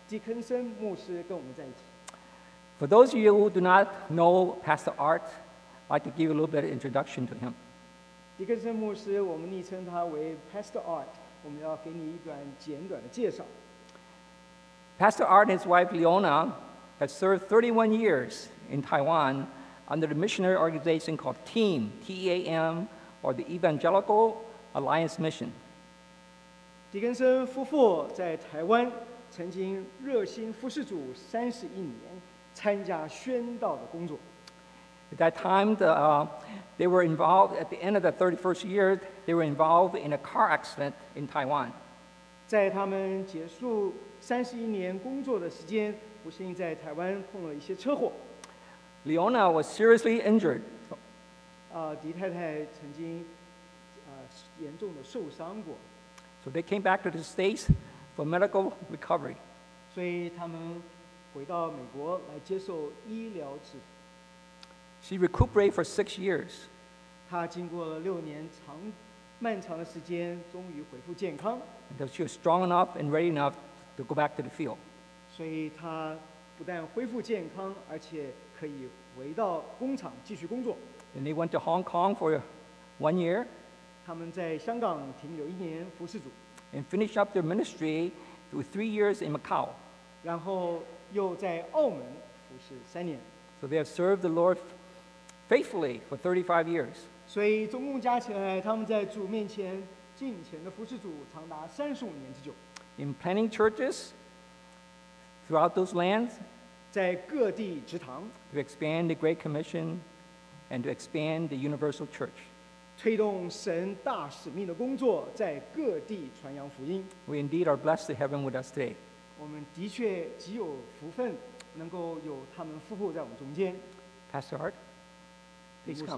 狄肯森牧师跟我们在一起。 For those of you who do not know Pastor Art, I'd like to give you a little bit of introduction to him. 狄肯森牧师，我们昵称他为 Pastor Art， 我们要给你一段简短的介绍。 Pastor Art and his wife Leona have served 31 years in Taiwan under the missionary organization called TEAM, T-E-A-M, or the Evangelical Alliance Mission. 狄肯森夫妇在台湾曾经热心服侍主31年，参加宣道的工作。 At that time, they were involved, at the end of the 31st year, they were involved in a car accident in Taiwan. 在他们结束31年工作的时间，不幸在台湾碰了一些车祸。 Leona was seriously injured. 狄太太曾经严重的受伤过， So they came back to the States for medical recovery. 所以他们回到美国来接受医疗治疗。 She recuperated for 6 years. 她经过了6年漫长的时间，终于恢复健康。 Until she was strong enough and ready enough to go back to the field. 所以她不但恢复健康，而且可以回到工厂继续工作。 And they went to Hong Kong for 1 year 他们在香港停留1年服侍主， and finished up their ministry through 3 years in Macau. 然后又在澳门服侍3年。 So they have served the Lord faithfully for 35 years. 所以总共加起来，他们在主面前敬虔的服侍主长达35年之久。 In planting churches throughout those lands, 在各地植堂， to expand the Great Commission and to expand the universal church. 推动神大使命的工作，在各地传扬福音。 We indeed are blessed to have him with us today. 我们的确极有福分，能够有他们夫妇在我们中间。 Pastor Hart, please 牧师 come.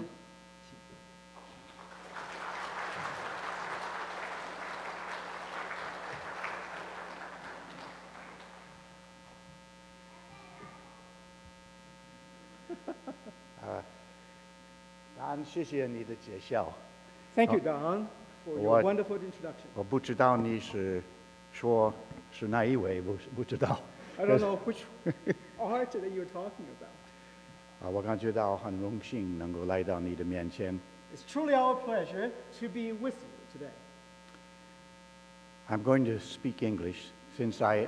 谢谢你的介绍。 Thank you, Don, for your wonderful introduction. 我不知道你是说是哪一位，不知道。 I don't know which art that you're talking about. 我感觉到很荣幸能够来到你的面前。 It's truly our pleasure to be with you today. I'm going to speak English since I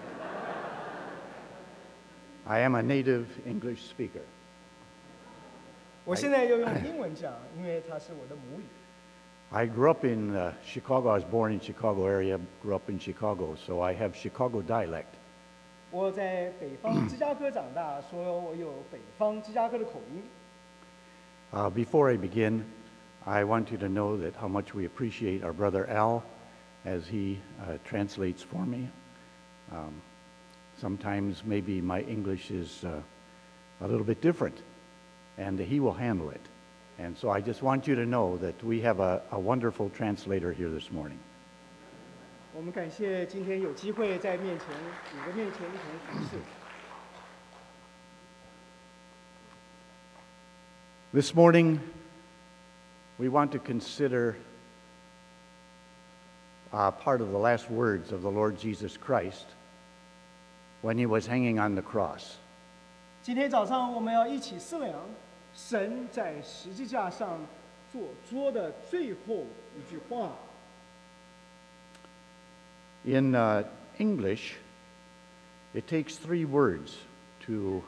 am a native English speaker. 我现在要用英文讲，因为它是我的母语。 I grew up in Chicago. I was born in Chicago area, grew up in Chicago, so I have Chicago dialect. 我在北方芝加哥长大，所以我有北方芝加哥的口音。 Before I begin, I want you to know that how much we appreciate our brother Al as he translates for me. Sometimes maybe my English is a little bit different, and he will handle it. And so I just want you to know that we have a wonderful translator here this morning. 我们感谢今天有机会在你的面前一同服侍。 This morning, we want to consider part of the last words of the Lord Jesus Christ when he was hanging on the cross. 今天早上我们要一起思量神在十字架上所说的最后一句话。 In English, it takes 3 words to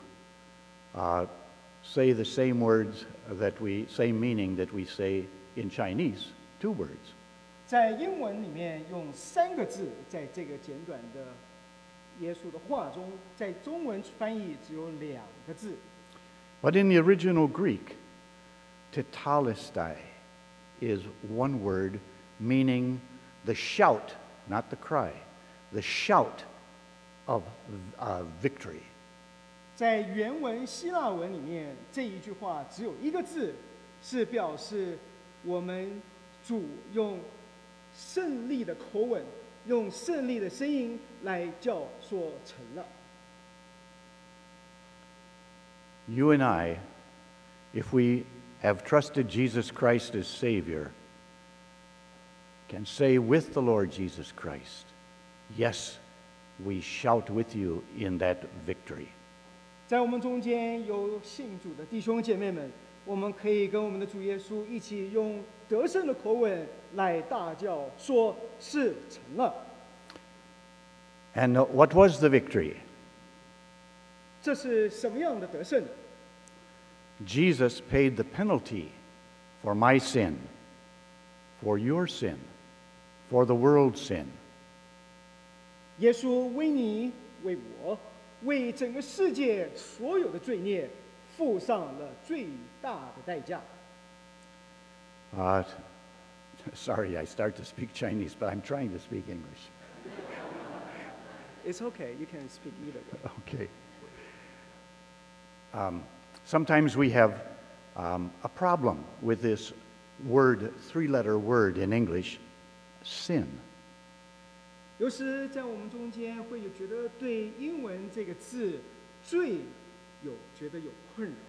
say the same words same meaning that we say in Chinese, 2 words. 在英文里面用3个字，在这个简短的耶稣的话中，在中文翻译只有2个字。 But in the original Greek, tetelestai is 1 word meaning the shout, not the cry, the shout of victory. 在原文希腊文里面，这一句话只有1个字，是表示我们主用胜利的口吻，用胜利的声音来叫说成了。 You and I, if we have trusted Jesus Christ as Savior, can say with the Lord Jesus Christ, yes, we shout with you in that victory. 在我们中间有信主的弟兄姐妹们，我们可以跟我们的主耶稣一起用得胜的口吻来大叫，说是成了。 And what was the victory? 这是什么样的得胜？ Jesus paid the penalty for my sin, for your sin, for the world's sin. 耶稣为你、为我、为整个世界所有的罪孽，付上了最大的代价。 Sorry, I start to speak Chinese, but I'm trying to speak English. It's okay, you can speak either way. Okay. Sometimes we have a problem with this word, three-letter word in English, sin. 有时在我们中间会有觉得对英文这个字“罪”觉得有困扰。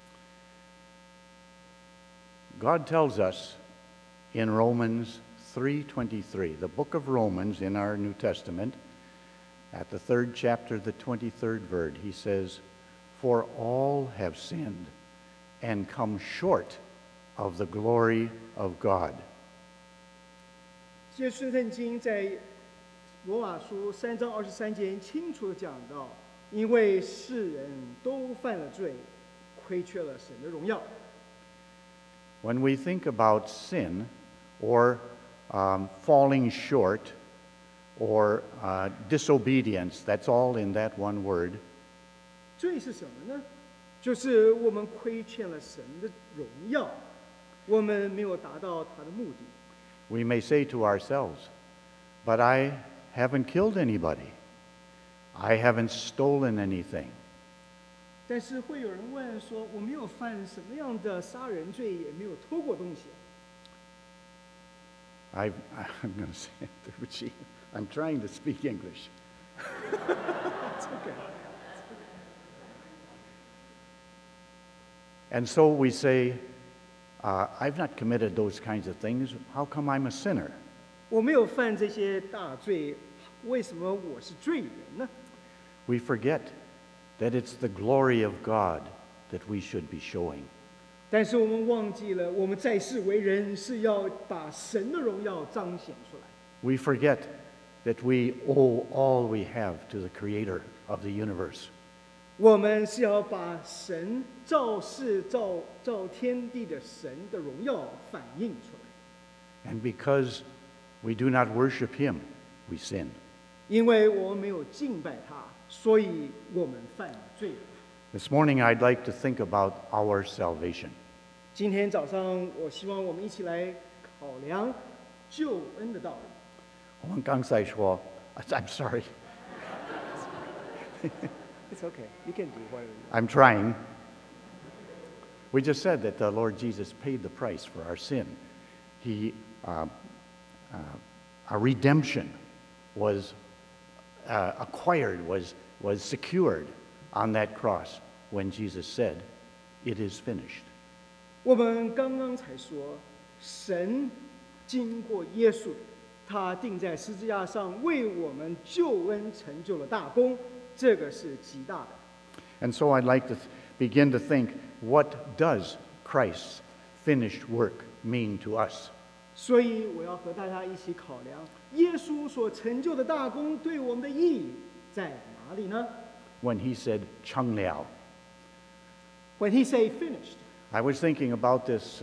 God tells us in Romans 3:23, the book of Romans in our New Testament, at the 3rd chapter, the 23rd verse, he says, "For all have sinned and come short of the glory of God." 耶稣圣经在罗马书3章23节清楚地讲到，因为世人都犯了罪，亏缺了神的荣耀。 When we think about sin or falling short or disobedience, that's all in that one word. 罪是什么呢？就是我们亏欠了神的荣耀，我们没有达到他的目的。 We may say to ourselves, "But I haven't killed anybody. I haven't stolen anything." 但是会有人问说：“我没有犯什么样的杀人罪，也没有偷过东西。” I'm going to say, I'm trying to speak English. It's okay. And so we say, I've not committed those kinds of things. How come I'm a sinner? 我没有犯这些大罪，为什么我是罪人呢？ We forget that it's the glory of God that we should be showing. 但是我们忘记了，我们在世为人是要把神的荣耀彰显出来。 We forget that we owe all we have to the Creator of the universe. 我们是要把神造世造天地的神的荣耀反映出来。 And because we do not worship Him, we sin. 因为我们没有敬拜他，所以我们犯了罪。 This morning I'd like to think about our salvation. 今天早上，我希望我们一起来考量救恩的道理。 我们刚才说, I'm sorry, It's okay, you can do whatever you want. I'm trying. We just said that the Lord Jesus paid the price for our sin. Our redemption was acquired, was secured on that cross when Jesus said, "It is finished." 我们刚刚才说，神经过耶稣，他钉在十字架上，为我们救恩成就了大功，这个是极大的。 And so I'd like to begin to think, what does Christ's finished work mean to us? 所以我要和大家一起考量，耶稣所成就的大功对我们的意义在哪里呢？ When he said, "Cheng liao." When he say finished, I was thinking about this.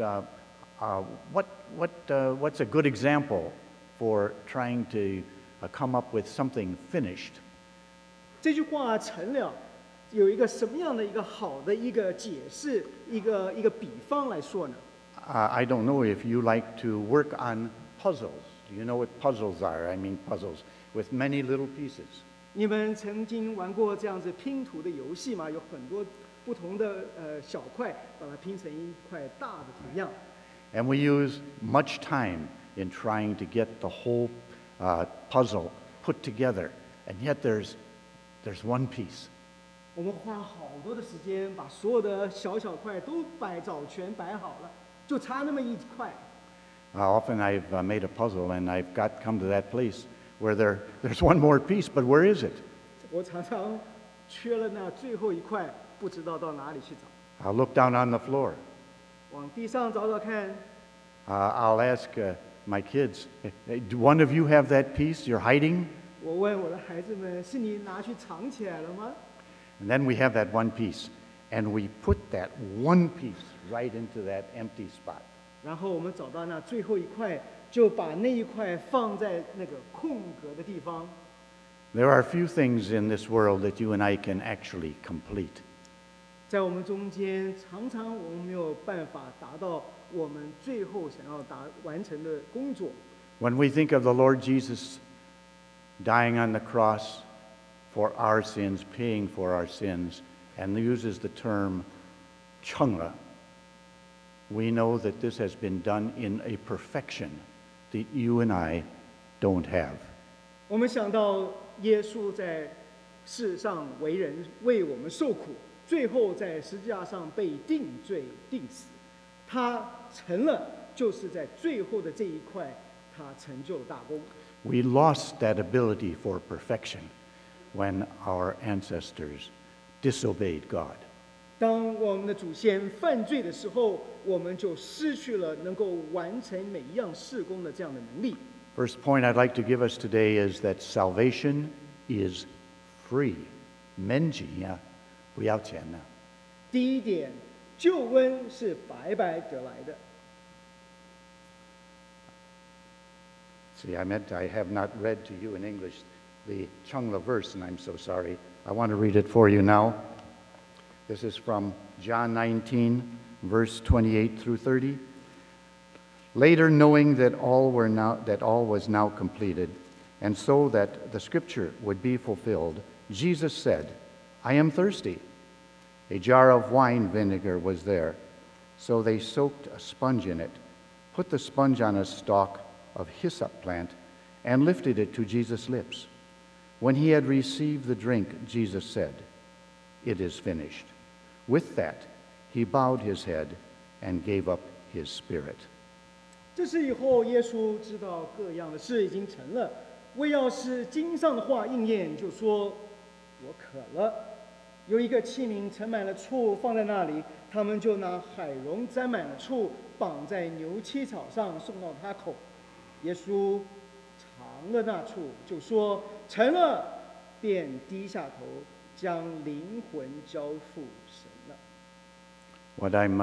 What's a good example for trying to come up with something finished? 这句话成了，有一个什么样的一个好的一个解释，一个比方来说呢？ I don't know if you like to work on puzzles. Do you know what puzzles are? I mean puzzles with many little pieces. 你们曾经玩过这样子拼图的游戏吗？有很多不同的小块，把它拼成一块大的图样。 And we use much time in trying to get the whole puzzle put together. And yet there's one piece. 我们花好多的时间，把所有的小块都找全摆好了，就差那么一块。 Often I've made a puzzle and I've come to that place where there's one more piece, but where is it? 我常常缺了那最后一块，不知道到哪里去找。 I'll look down on the floor. 往地上找找看， I'll ask my kids, "Hey, do one of you have that piece you're hiding?" 我问我的孩子们：“是你拿去藏起来了吗？” And then we have that one piece, and we put that one piece right into that empty spot. 然后我们找到那最后一块，就把那一块放在那个空格的地方。 There are few things in this world that you and I can actually complete. 在我们中间，常常我们没有办法达到我们最后想要完成的工作。 When we think of the Lord Jesus dying on the cross for our sins, paying for our sins, and uses the term changla, we know that this has been done in a perfection that you and I don't have. 我们想到耶稣在世上为人，为我们受苦，最后在十字架上被定罪定死，他成了，就是在最后的这一块，他成就了大功。 We lost that ability for perfection when our ancestors disobeyed God. 当我们的祖先犯罪的时候，我们就失去了能够完成每一样事工的这样的能力。 First point I'd like to give us today is that salvation is free. Menji, 不要钱呢。 第一点，救恩是白白得来的。 See, I have not read to you in English the Changla verse, and I'm so sorry. I want to read it for you now. This is from John 19, verse 28 through 30. Later, knowing that all was now completed, and so that the scripture would be fulfilled, Jesus said, "I am thirsty." A jar of wine vinegar was there, so they soaked a sponge in it, put the sponge on a stalk of hyssop plant, and lifted it to Jesus' lips. When he had received the drink, Jesus said, "It is finished." With that, he bowed his head and gave up his spirit. 这是以后耶稣知道各样的事已经成了，为要使经上的话应验，就说：“我渴了。”有一个器皿盛满了醋放在那里，他们就拿海蓉沾满了醋，绑在牛膝草上送到他口。耶稣尝了那醋，就说：“成了。”便低下头，将灵魂交付神了。 What I'm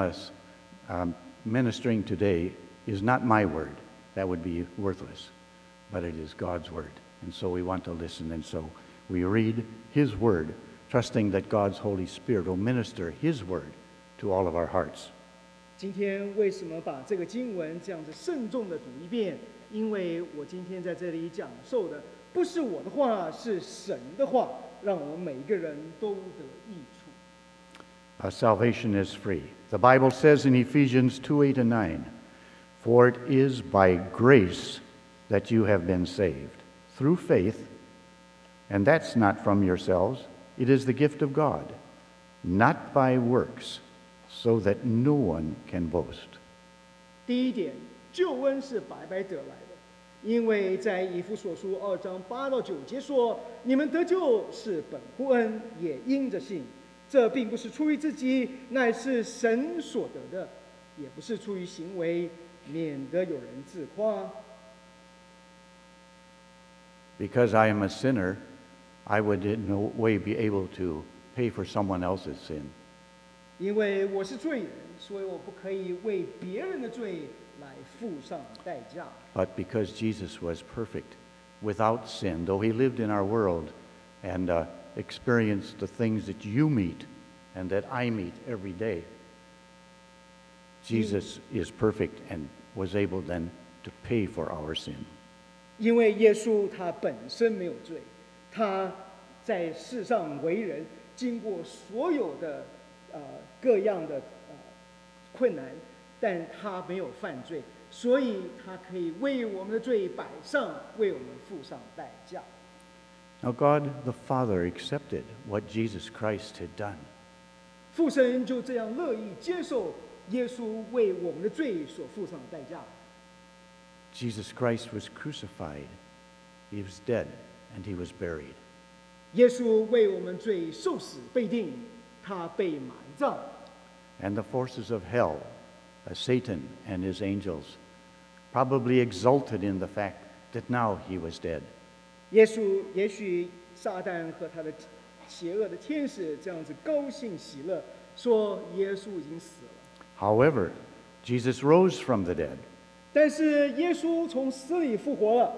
ministering today is not my word. That would be worthless. But it is God's word. And so we want to listen. And so we read his word, trusting that God's Holy Spirit will minister his word to all of our hearts. 今天为什么把这个经文这样子慎重的读一遍？因为我今天在这里讲授的不是我的话，是神的话，让我们每一个人都得益处。 Salvation is free. The Bible says in Ephesians 2:8 and 9, "For it is by grace that you have been saved, through faith, and that's not from yourselves, it is the gift of God, not by works, so that no one can boast." 第一点，救恩是白白得来的，因为在以弗所书2章8到9节说：“你们得救是本乎恩，也因着信。这并不是出于自己，乃是神所得的；也不是出于行为，免得有人自夸。” Because I am a sinner, I would in no way be able to pay for someone else's sin. 因为我是罪人，所以我不可以为别人的罪来付上代价。 But because Jesus was perfect, without sin, though he lived in our world and experienced the things that you meet and that I meet every day, Jesus is perfect and was able then to pay for our sin. 因为耶稣他本身没有罪，他在世上为人，经过所有的各样的困难，但他没有犯罪，所以他可以为我们的罪摆上，为我们付上代价。 Now God the Father accepted what Jesus Christ had done. 父神就这样乐意接受耶稣为我们的罪所付上的代价。 Jesus Christ was crucified He was dead, and he was buried. 耶稣为我们罪受死被定，他被埋葬。 And the forces of hell, Satan and his angels, probably exulted in the fact that now he was dead. 耶稣也许撒旦和他的邪恶的天使这样子高兴喜乐，说耶稣已经死了。 However, Jesus rose from the dead. 但是耶稣从死里复活了，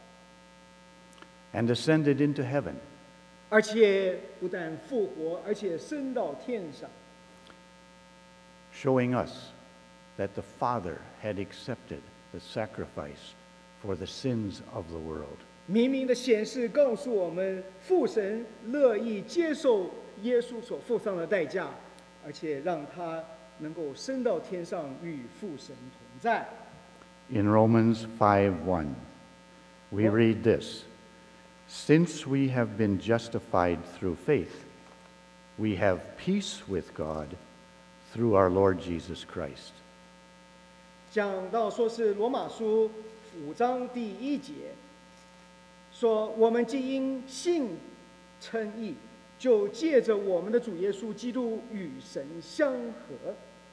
And ascended into heaven. 而且不但复活，而且升到天上， Showing us that the Father had accepted the sacrifice for the sins of the world. 明明的显示告诉我们，父神乐意接受耶稣所付上的代价，而且让他能够升到天上与父神同在。 In Romans 5:1, we read this: Since we have been justified through faith, we have peace with God through our Lord Jesus Christ. 讲到说是罗马书5章第1节，说我们既因信称义，就借着我们的主耶稣基督与神相合。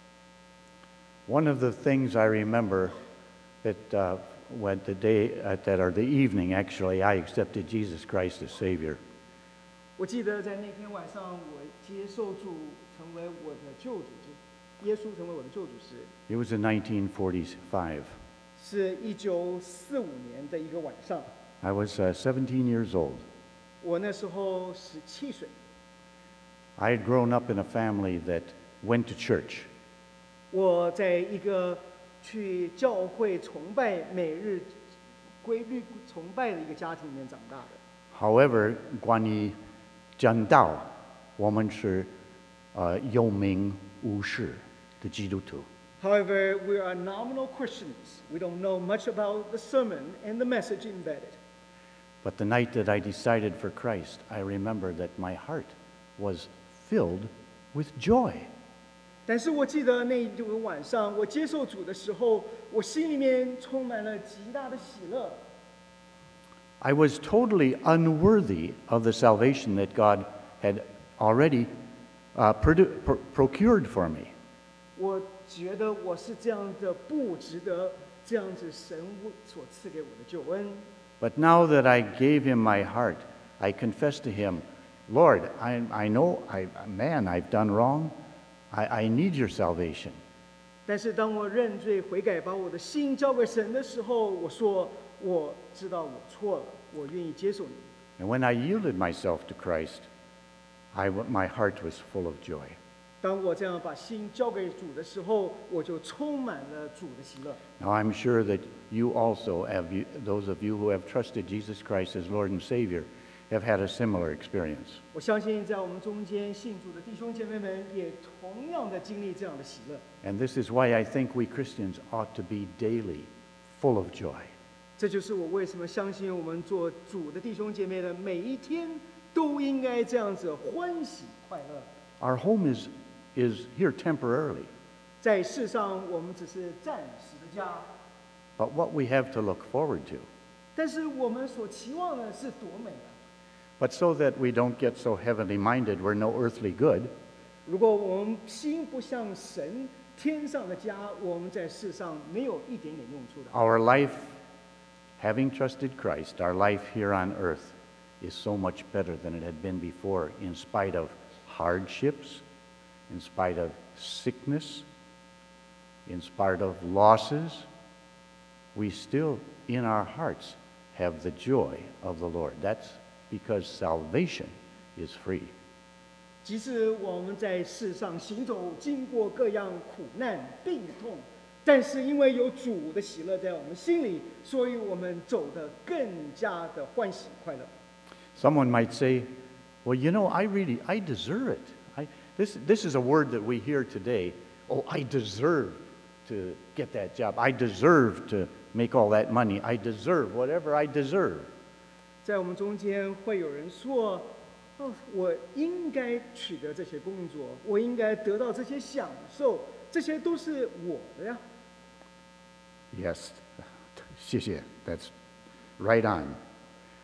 One of the things I remember that when the day or the evening, actually, I accepted Jesus Christ as Savior. 我记得在那天晚上，我接受主成为我的救主，耶稣成为我的救主时， It was in 1945. 是1945年的一个晚上。 I was 17 years old. 我那时候17岁， I had grown up in a family that went to church. 我在一个去教会崇拜、每日规律崇拜的一个家庭里面长大的。 However, 关于讲道，我们是有名无实的基督徒。 However, we are nominal Christians. We don't know much about the sermon and the message embedded. But the night that I decided for Christ, I remember that my heart was filled with joy. 但是我记得那一个晚上，我接受主的时候，我心里面充满了极大的喜乐。 I was totally unworthy of the salvation that God had already procured for me. 我觉得我是这样的不值得这样子神所赐给我的救恩。 But now that I gave him my heart, I confess to him, Lord, I know, I've done wrong. I need your salvation. 但是当我认罪悔改，把我的心交给神的时候，我说我知道我错了，我愿意接受你。 And when I yielded myself to Christ, my heart was full of joy. 当我这样把心交给主的时候，我就充满了主的喜乐。 Now I'm sure that you also those of you who have trusted Jesus Christ as Lord and Savior, have had a similar experience. 我相信在我们中间信主的弟兄姐妹们也同样的经历这样的喜乐。 And this is why I think we Christians ought to be daily full of joy. 这就是我为什么相信我们做主的弟兄姐妹的每一天都应该这样子欢喜快乐。 Our home is here temporarily, 在世上我们只是暂时的家， but what we have to look forward to. 但是我们所期望的是多美啊！ But so that we don't get so heavenly minded, we're no earthly good, 如果我们心不像神天上的家，我们在世上没有一点点用处的。 our life, having trusted Christ, our life here on earth is so much better than it had been before, in spite of hardships, in spite of sickness, in spite of losses. We still, in our hearts, have the joy of the Lord. That's because salvation is free. 即使我们在世上行走，经过各样苦难、病痛，但是因为有主的喜乐在我们心里，所以我们走得更加的欢喜快乐。 Someone might say, well, you know, I deserve it. This is a word that we hear today. Oh, I deserve to get that job. I deserve to make all that money. I deserve whatever I deserve. 在我们中间会有人说：“哦，我应该取得这些工作，我应该得到这些享受，这些都是我的呀。” Yes, 谢谢. That's right on.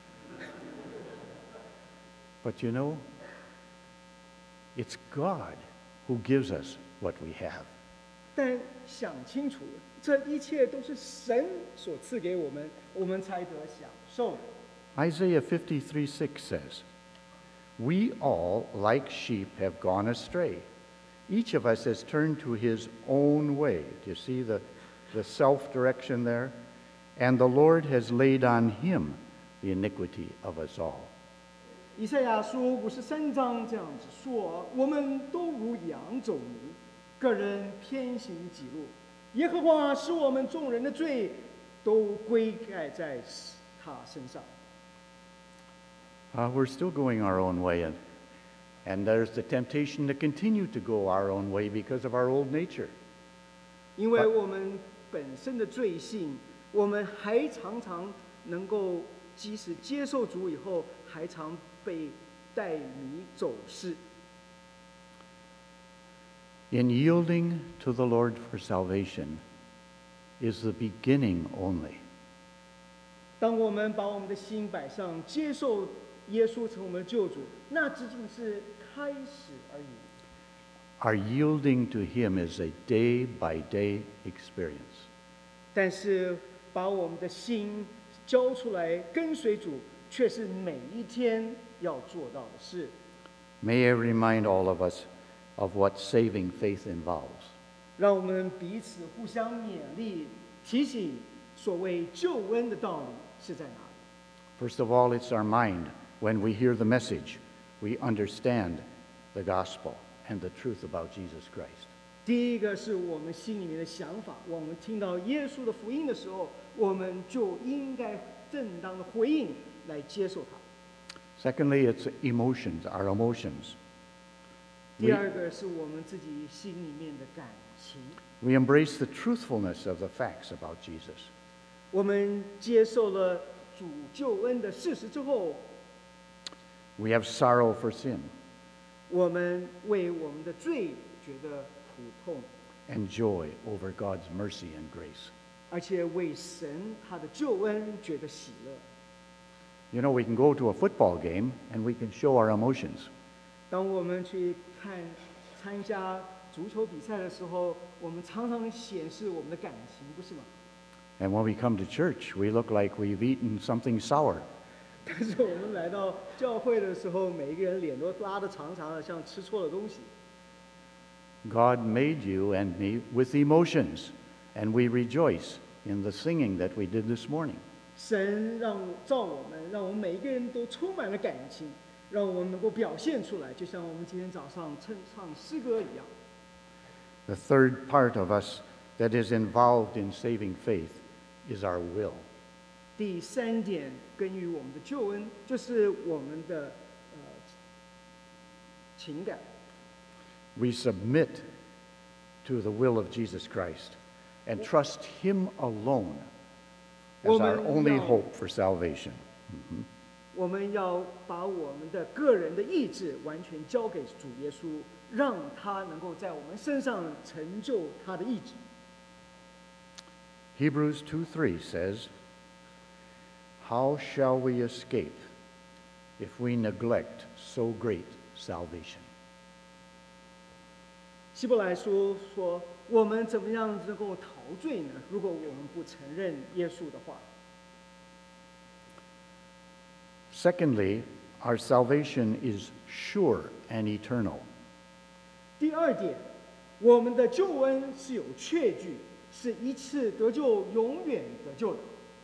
But you know, it's God who gives us what we have. 但想清楚，这一切都是神所赐给我们，我们才得享受。 Isaiah 53:6 says, "We all, like sheep, have gone astray. Each of us has turned to his own way." Do you see the self-direction there? "And the Lord has laid on him the iniquity of us all." 以赛亚书53章这样子说：我们都如羊走迷，个人偏行己路。耶和华使我们众人的罪都归盖在他身上。 We're still going our own way, and there's the temptation to continue to go our own way because of our old nature. 因为我们本身的罪性，我们还常常能够，即使接受主以后，还常被带迷走失。 In yielding to the Lord for salvation is the beginning only. 当我们把我们的心摆上，接受耶稣成我们的救主，那仅仅是开始而已。 Our yielding to Him is a day-by-day experience. 但是把我们的心交出来跟随主，却是每一天要做到的事。 May I remind all of us of what saving faith involves. 让我们彼此互相勉励，提醒所谓救恩的道理是在哪里。 First of all, it's our mind. When we hear the message, we understand the gospel and the truth about Jesus Christ. 第一个是我们心里面的想法，我们听到耶稣的福音的时候，我们就应该正当的回应来接受它。 Secondly, it's emotions, our emotions. 第二个是我们自己心里面的感情。 We embrace the truthfulness of the facts about Jesus. 我们接受了主救恩的事实之后， We have sorrow for sin 我们为我们的罪觉得苦痛， and joy over God's mercy and grace. 而且为神他的救恩觉得喜乐。 You know, we can go to a football game and we can show our emotions. 当我们去参加足球比赛的时候，我们常常显示我们的感情，不是吗？ And when we come to church, we look like we've eaten something sour. 但是我们来到教会的时候，每一个人脸都拉得长长的，像吃错了东西。 God made you and me with emotions, and we rejoice in the singing that we did this morning. 神造我们，让我们每一个人都充满了感情，让我们能够表现出来，就像我们今天早上唱诗歌一样。 The third part of us that is involved in saving faith is our will. 第三点，根于我们的救恩，就是我们的情感。 We submit to the will of Jesus Christ and trust Him alone as our only hope for salvation. 我们要把我们的个人的意志完全交给主耶稣，让他能够在我们身上成就他的意志。 Hebrews 2:3 says, "How shall we escape if we neglect so great salvation?" 希伯来书说，我们怎么样能够陶醉呢？如果我们不承认耶稣的话。 Secondly, our salvation is sure and eternal. 第二点，我们的救恩是有确据，是一次得救，永远得救的。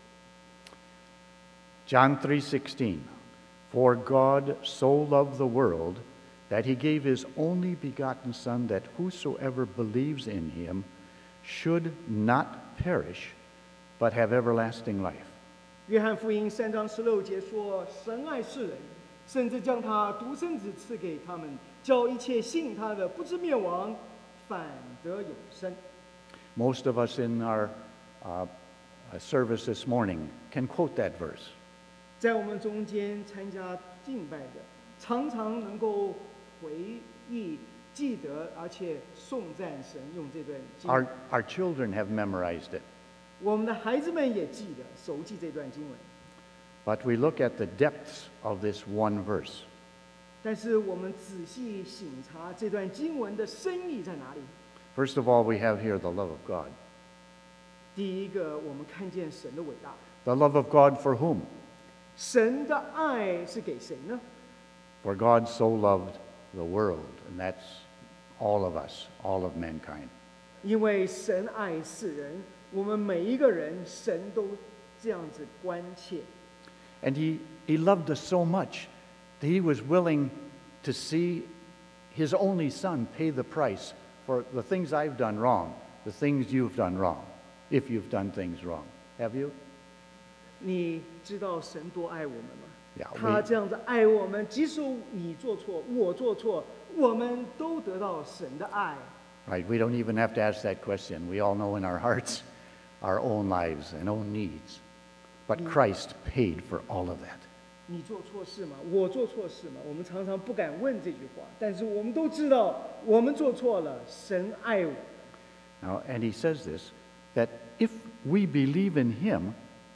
John 3:16, "For God so loved the world that he gave his only begotten Son, that whosoever believes in him should not perish, but have everlasting life." 约翰福音3章16节说：“神爱世人，甚至将他独生子赐给他们，叫一切信他的不知灭亡，反得永生。” Most of us in our service this morning can quote that verse. 在我们中间参加敬拜的，常常能够回忆、记得，而且颂赞神，用这段经文。 Our children have memorized it. 我们的孩子们也记得、熟记这段经文。 But we look at the depths of this one verse. 但是我们仔细省察这段经文的深意在哪里？ First of all, we have here the love of God. 第一个，我们看见神的伟大。 The love of God for whom? 神的爱是给谁呢？ For God so loved the world, and that's all of us, all of mankind. 因为神爱世人，我们每一个人，神都这样子关切。 And he loved us so much that he was willing to see his only son pay the price for the things I've done wrong, the things you've done wrong, if you've done things wrong. Have you? 你知道神多爱我们吗？ Yeah, 他这样子爱我们，即使你做错，我做错，我们都得到神的爱。 Right, we don't even have to ask that question. We all know in our hearts our own lives and own needs. But Christ paid for all of that. 你做错事吗？我做错事吗？我们常常不敢问这句话，但是我们都知道，我们做错了，神爱我。 Now, and he says this, that if we believe in him,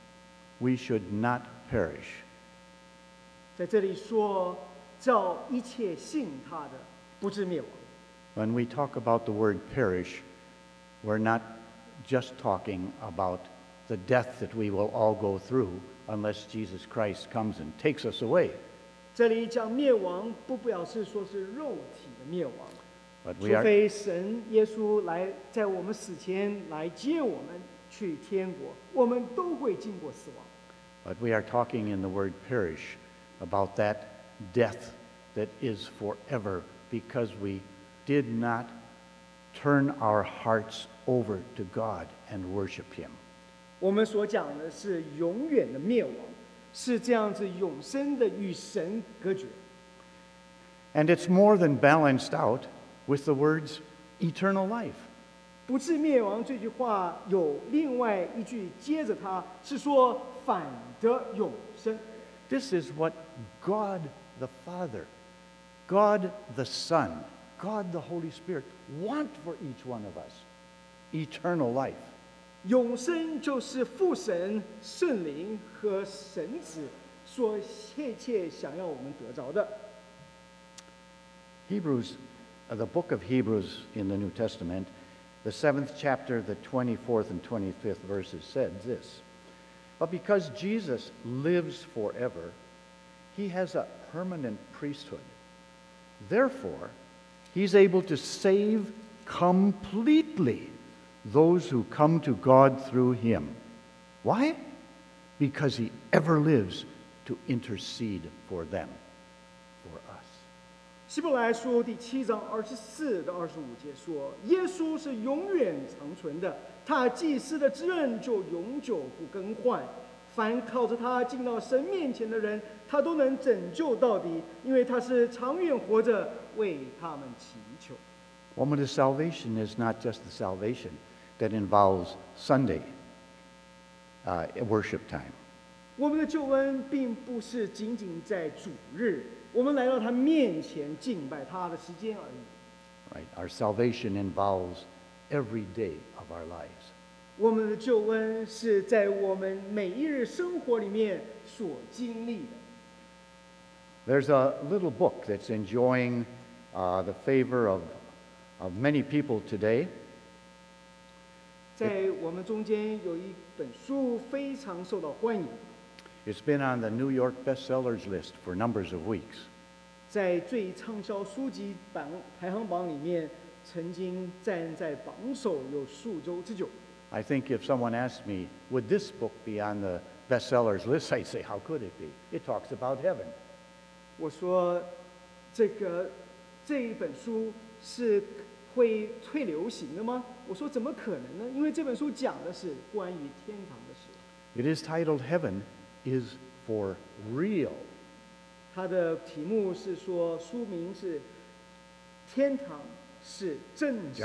we should not perish. 在这里说，叫一切信他的，不至灭亡。 When we talk about the word perish, we're not just talking about the death that we will all go through unless Jesus Christ comes and takes us away. 这里讲灭亡，不表示说是肉体的灭亡， But 除 we are, 非神耶稣来在我们死前来接我们去天国，我们都会经过死亡。 but we are talking in the word perish about that death that is forever because we did not turn our hearts over to God and worship him. 我们所讲的是永远的灭亡，是这样子永生的与神隔绝。 And it's more than balanced out with the words eternal life. 不至灭亡这句话有另外一句接着它，是说反得永生。 This is what God the Father, God the Son, God the Holy Spirit want for each one of us. Eternal life. 永生就是父神、圣灵和神子所切切想要我们得着的。 Hebrews, the book of Hebrews in the New Testament, the 7th chapter, the 24th and 25th verses said this. But because Jesus lives forever, he has a permanent priesthood. Therefore, he's able to save completely those who come to God through him. Why? Because he ever lives to intercede for them, for us. 希伯来书第7章24到25节说，耶稣是永远长存的，他祭司的职任就永久不更换。凡靠着他进到神面前的人，他都能拯救到底，因为他是长远活着，为他们祈求。 Woman, the salvation is not just the salvation that involves Sunday worship time. 我们的救恩并不是仅仅在主日，我们来到他面前敬拜他的时间而已。 Right? Our salvation involves every day of our lives. 我们的救恩是在我们每一日生活里面所经历的。 There's a little book that's enjoying the favor of many people today. 在我们中间有一本书非常受到欢迎， It's been on the New York bestsellers list for numbers of weeks. 在最畅销书籍排行榜里面，曾经站在榜首有数周之久。 I think if someone asked me, would this book be on the bestsellers list, I'd say, how could it be? It talks about heaven. 我说，这一本书是会流行的吗？我说怎么可能呢？因为这本书讲的是关于天堂的事。 It is titled Heaven is for Real. 它的题目是说，书名是《天堂是真实》。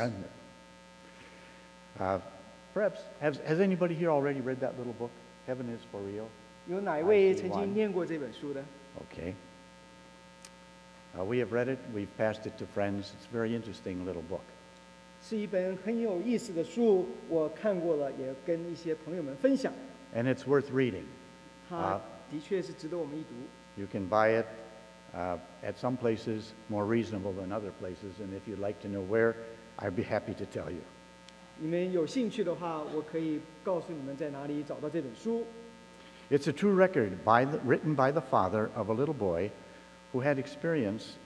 Perhaps, has anybody here already read that little book, Heaven is for Real? 有哪一位曾经念过这本书的？ Okay. We have read it, we've passed it to friends. It's a very interesting little book. 是一本很有意思的书，我看过了，也跟一些朋友们分享。 And it's worth reading. 它的确是值得我们一读。 You can buy it at some places more reasonable than other places. And if you'd like to know where, I'd be happy to tell you. 你们有兴趣的话，我可以告诉你们在哪里找到这本书。 It's a true record written by the father of a little boy who had experiences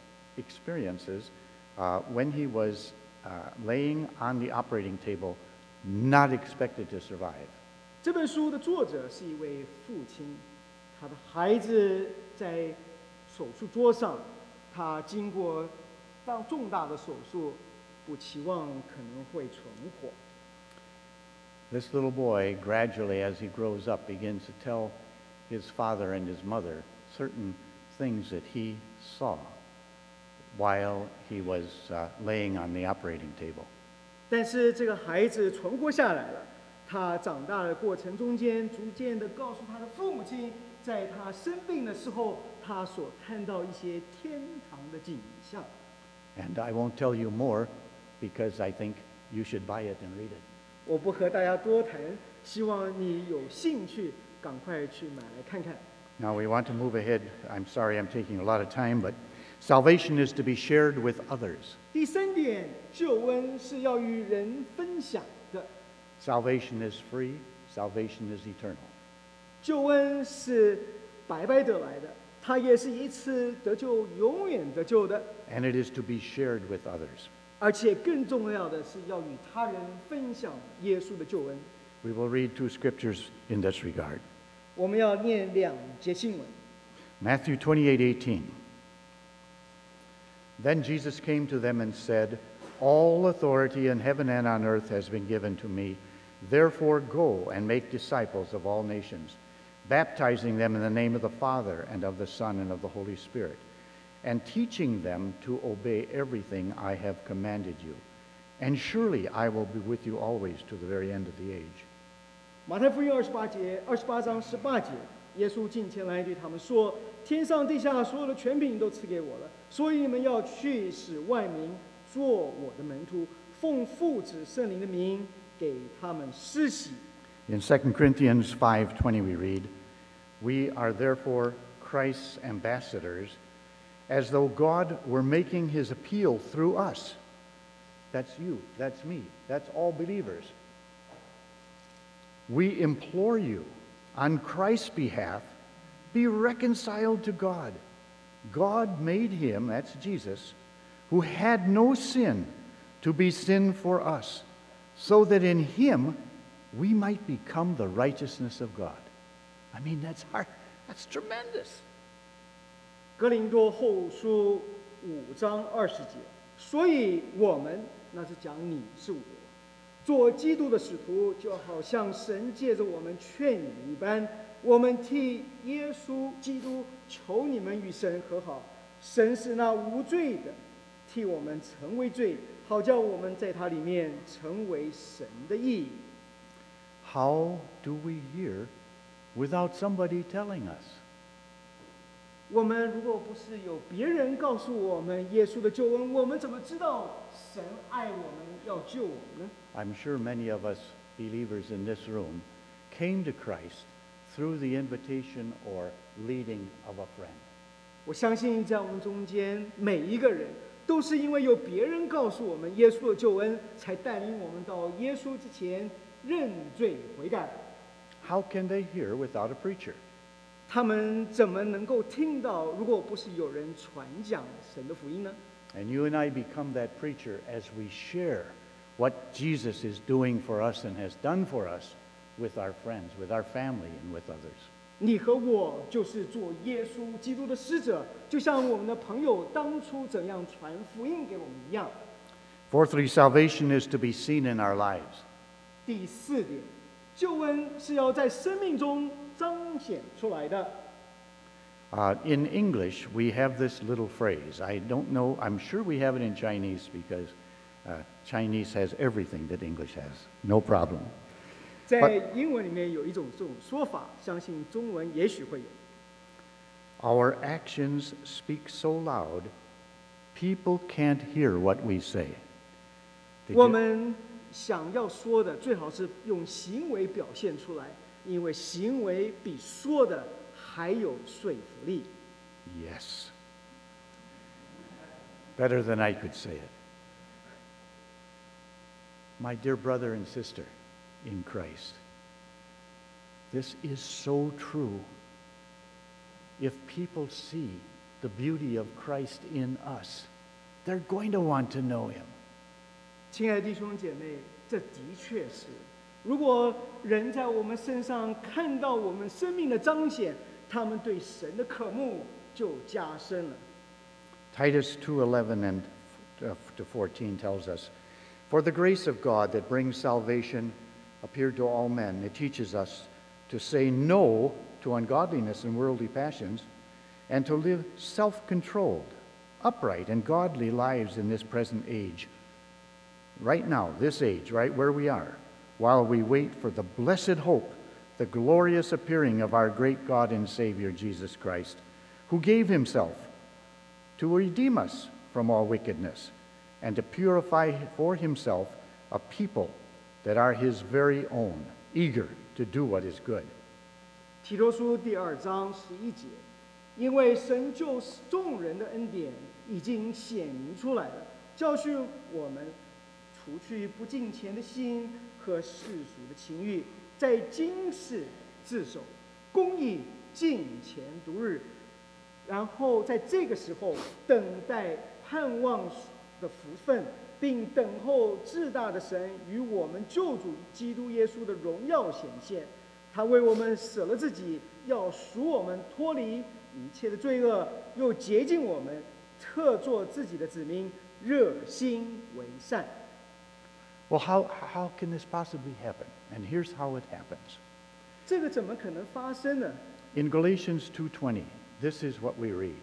when he was laying on the operating table, not expected to survive. 这本书的作者是一位父亲，他的孩子在手术桌上，他经过重大的手术，不期望可能会存活。 This little boy, gradually as he grows up, begins to tell his father and his mother certain things that he saw while he was laying on the operating table. 但是这个孩子存活下来了，他长大的过程中间，逐渐的告诉他的父母亲，在他生病的时候，他所看到一些天堂的景象。 And I won't tell you more because I think you should buy it and read it. 我不和大家多谈，希望你有兴趣，赶快去买来看看。 Now we want to move ahead. I'm sorry I'm taking a lot of time, but salvation is to be shared with others. 第三点，救恩是要与人分享的。 Salvation is free. Salvation is eternal. 救恩是白白得来的，它也是一次得救，永远得救的。 And it is to be shared with others. 而且更重要的是要与他人分享耶稣的救恩。 We will read two scriptures in this regard. 我们要念2节经文。 Matthew 28:18. Then Jesus came to them and said, All authority in heaven and on earth has been given to me. Therefore go and make disciples of all nations, baptizing them in the name of the Father and of the Son and of the Holy Spirit, and teaching them to obey everything I have commanded you. And surely I will be with you always to the very end of the age. 马太福音28章18节，耶稣近前来对他们说：“天上地下所有的权柄都赐给我了，所以你们要去，使万民做我的门徒，奉父子圣灵的名给他们施洗。” In 2 Corinthians 5:20 we read, We are therefore Christ's ambassadors, as though God were making his appeal through us. That's you, that's me, that's all believers. We implore you, on Christ's behalf, be reconciled to God. God made him, that's Jesus, who had no sin, to be sin for us, so that in him we might become the righteousness of God. I mean, that's hard. That's tremendous. 哥林多后书5章20节，所以我们，那是讲你是我，做基督的使徒，就好像神借着我们劝你们一般，我们替耶稣基督求你们与神和好。神是那无罪的，替我们成为罪，好叫我们在他里面成为神的义。 How do we hear without somebody telling us? 我们如果不是有别人告诉我们耶稣的救恩，我们怎么知道神爱我们，要救我们呢？ I'm sure many of us believers in this room came to Christ through the invitation or leading of a friend. 我相信在我们中间每一个人都是因为有别人告诉我们耶稣的救恩，才带领我们到耶稣之前认罪悔改。 How can they hear without a preacher? 他们怎么能够听到，如果不是有人传讲神的福音呢？ And you and I become that preacher as we share what Jesus is doing for us and has done for us with our friends, with our family, and with others. 你和我就是做耶稣基督的使者，就像我们的朋友当初怎样传福音给我们一样。 Fourthly, salvation is to be seen in our lives. 第4点，救恩是要在生命中彰显出来的。 In English, we have this little phrase. I don't know, I'm sure we have it in Chinese because Chinese has everything that English has. No problem. 在英文里面有一种这种说法，相信中文也许会有。 Our actions speak so loud, people can't hear what we say. 我们想要说的，最好是用行为表现出来，因为行为比说的还有说服力。 Yes. better than I could say it. My dear brother and sister in Christ, this is so true. If people see the beauty of Christ in us, they're going to want to know him. 亲爱的弟兄姐妹，这的确是，如果人在我们身上看到我们生命的彰显，他们对神的渴慕就加深了。 Titus 2:11 and to 14 tells us, "For the grace of God that brings salvation appeared to all men. It teaches us to say no to ungodliness and worldly passions, and to live self-controlled, upright, and godly lives in this present age." Right now, this age, right where we are, while we wait for the blessed hope, the glorious appearing of our great God and Savior, Jesus Christ, who gave himself to redeem us from all wickedness and to purify for himself a people that are his very own, eager to do what is good. 提多书第2章11节，因为神救众人的恩典已经显明出来了，教训我们除去不敬虔的心和世俗的情欲，在今世自守，公义敬虔度日，然后在这个时候等待盼望的福分，并等候至大的神与我们救主基督耶稣的荣耀显现。他为我们舍了自己，要赎我们脱离一切的罪恶，又洁净我们，特作自己的子民，热心为善。 Well, how can this possibly happen? And here's how it happens. 这个怎么可能发生呢？ In Galatians 2:20, this is what we read.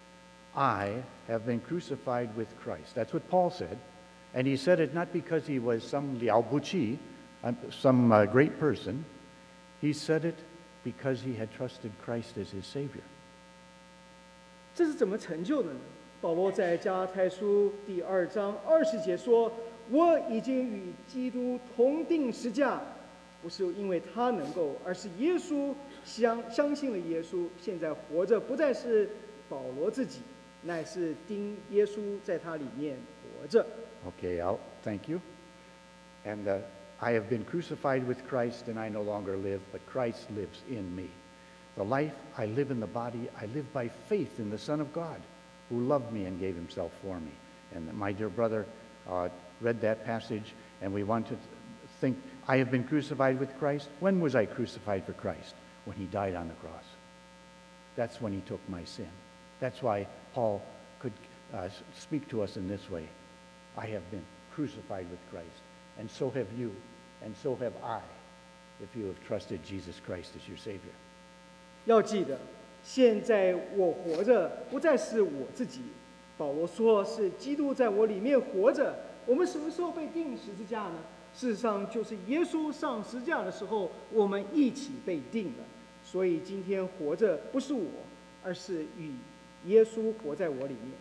I have been crucified with Christ. That's what Paul said. And he said it not because he was some Liao Buqi, some great person. He said it because he had trusted Christ as his Savior. 这是怎么成就的呢？保罗在加拉太书第2章20节说：“我已经与基督同定十架，不是因为他能够，而是耶稣相信了耶稣，现在活着不再是保罗自己，乃是钉耶稣在他里面活着。” Okay, thank you. And I have been crucified with Christ, and I no longer live, but Christ lives in me. The life I live in the body, I live by faith in the Son of God, who loved me and gave himself for me. And my dear brother read that passage, and we want to think, I have been crucified with Christ. When was I crucified for Christ? When he died on the cross. That's when he took my sin. That's why Paul could speak to us in this way. I have been crucified with Christ, and so have you, and so have I, if you have trusted Jesus Christ as your Savior. 要记得，现在我活着，不再是我自己。保罗说是基督在我里面活着。我们什么时候被钉十字架呢？事实上，就是耶稣上十字架的时候，我们一起被钉了。所以今天活着不是我，而是与耶稣活在我里面。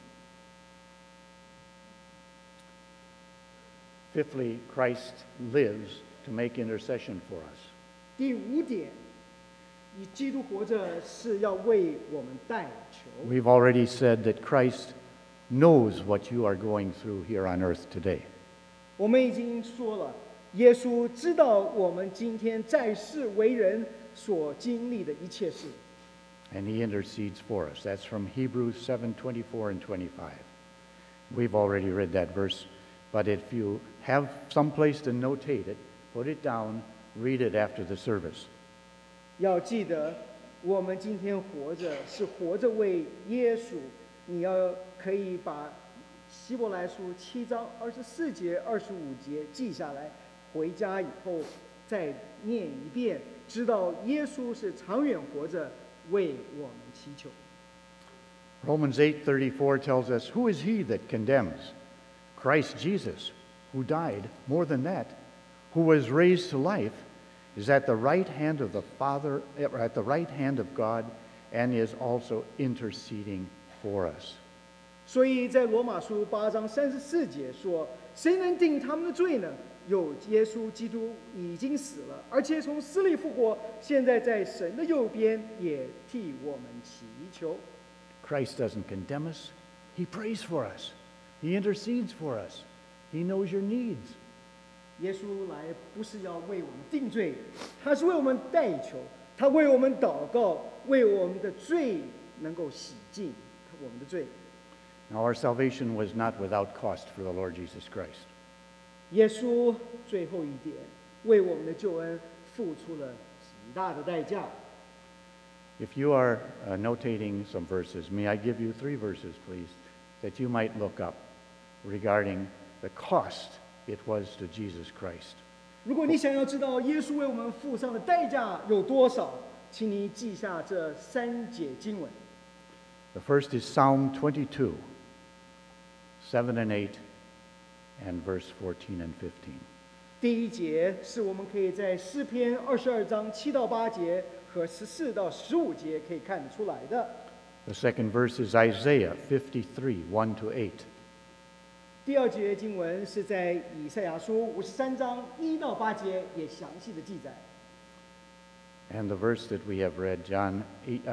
Fifthly, Christ lives to make intercession for us. 第5点，以基督活着是要为我们代求。 We've already said that Christ knows what you are going through here on earth today. 我们已经说了，耶稣知道我们今天在世为人所经历的一切事。 And he intercedes for us. That's from Hebrews 7:24 and 25. We've already read that verse, but if you have some place to notate it, put it down, read it after the service. 要记得，我们今天活着是活着为耶稣。你可以把希伯来书7章24节、25节记下来，回家以后再念一遍，知道耶稣是长远活着为我们祈求。 Romans 8:34 tells us, "Who is he that condemns? Christ Jesus, who died, more than that, who was raised to life, is at the right hand of the Father, at the right hand of God, and is also interceding for us." 所以在罗马书8章34节说：“谁能定他们的罪呢？有耶稣基督已经死了，而且从死里复活，现在在神的右边，也替我们祈求。” Christ doesn't condemn us, he prays for us. He intercedes for us. He knows your needs. 耶稣来不是要为我们定罪，他是为我们代求，他为我们祷告，为我们的罪能够洗净我们的罪。 Now, our salvation was not without cost for the Lord Jesus Christ. 耶稣最后一点为我们的救恩付出了极大的代价。 If you are notating some verses, may I give you 3 verses, please, that you might look up regarding the cost it was to Jesus Christ. 如果你想要知道耶稣为我们付上的代价有多少，请你记下这3节经文。 The first is Psalm 22, 7 and 8, and verse 14 and 15. 第一节是我们可以在诗篇22章7到8节和14到15节可以看得出来的。 The second verse is Isaiah 53, 1 to 8. 第二节经文是在以赛亚书53章1到8节，也详细的记载。 And the verse that we have read, John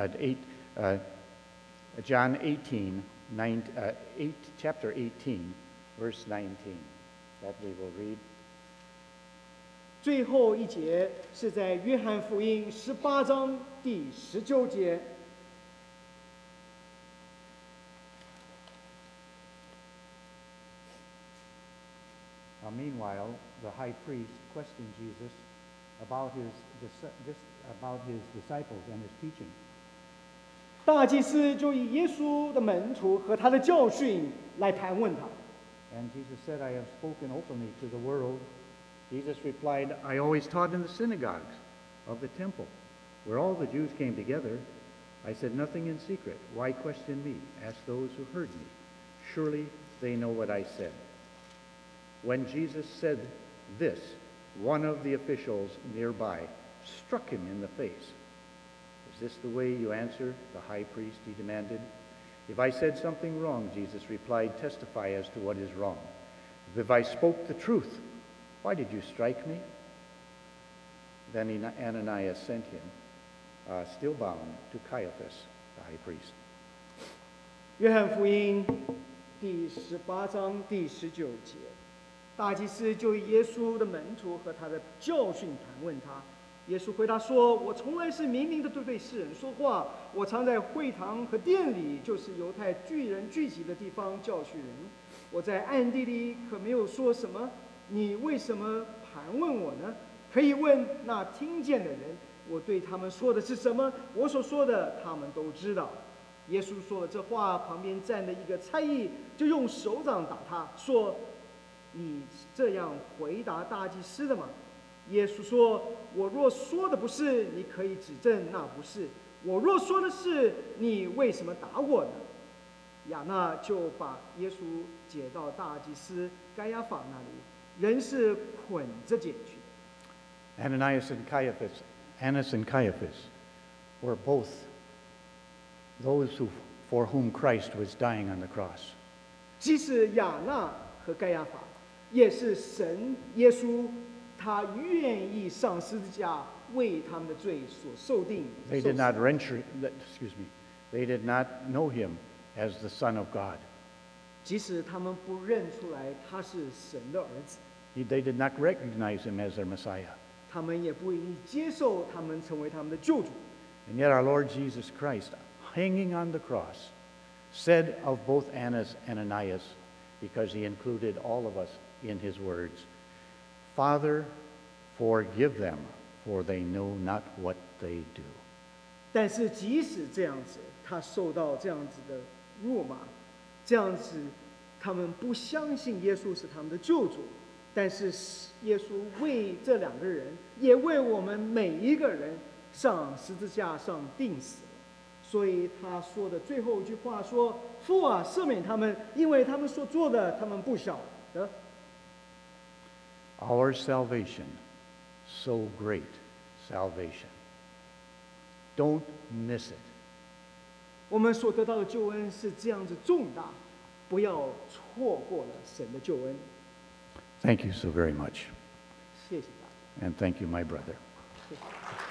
18, chapter 18, verse 19, that we will read. 最后一节是在约翰福音18章第19节。 Meanwhile, the high priest questioned Jesus about his disciples and his teaching. 大祭司就以耶稣的门徒和他的教训来盘问他。 And Jesus said, I have spoken openly to the world. Jesus replied, I always taught in the synagogues of the temple, where all the Jews came together. I said nothing in secret. Why question me? Ask those who heard me. Surely they know what I said. When Jesus said this, one of the officials nearby struck him in the face. Is this the way you answer the high priest? He demanded. If I said something wrong, Jesus replied, testify as to what is wrong. If I spoke the truth, why did you strike me? Then Ananias sent him, still bound, to Caiaphas, the high priest. 约翰福音第18章第19节，大祭司就以耶稣的门徒和他的教训盘问他。耶稣回答说：“我从来是明明的对世人说话，我常在会堂和殿里，就是犹太巨人聚集的地方教训人。我在暗地里可没有说什么。你为什么盘问我呢？可以问那听见的人，我对他们说的是什么？我所说的，他们都知道。”耶稣说了这话，旁边站的一个差役就用手掌打他，说：“你这样回答大祭司的吗？”耶稣说：“我若说的不是，你可以指证那不是；我若说的是，你为什么打我呢？”亚那就把耶稣解到大祭司该亚法那里，人是捆着解去。 Annas and Caiaphas were both those for whom Christ was dying on the cross. 即使亚那和该亚法，也是神耶稣他愿意上十字架为他们的罪所受定。 They did not They did not know him as the Son of God. 即使他们不认出来他是神的儿子， They did not recognize him as their Messiah. 他们也不愿意接受他们成为他们的救主。 And yet our Lord Jesus Christ, hanging on the cross, said of both Annas and Ananias, because he included all of us in his words, Father, forgive them, for they know not what they do. 但是即使这样子，他受到这样子的辱骂，这样子，他们不相信耶稣是他们的救主。但是耶稣为这两个人，也为我们每一个人上十字架上钉死了。所以他说的最后一句话说：“父啊，赦免他们，因为他们所做的，他们不晓得。” Our salvation, so great salvation. Don't miss it. 我们所得到的救恩是这样子重大，不要错过了神的救恩。 Thank you so very much. 谢谢大家。 And thank you, my brother. 谢谢。